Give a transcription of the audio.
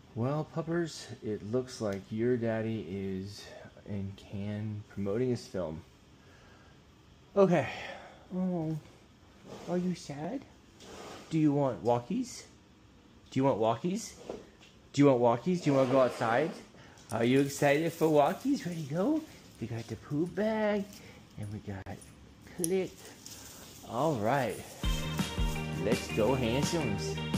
Well, puppers, it looks like your daddy is in Cannes promoting his film. Okay. Oh, are you sad? Do you want walkies? Do you want walkies? Do you want walkies? Do you want to go outside? Are you excited for walkies? Ready to go? We got the poop bag, and we got click. All right. Let's go, Handsomes.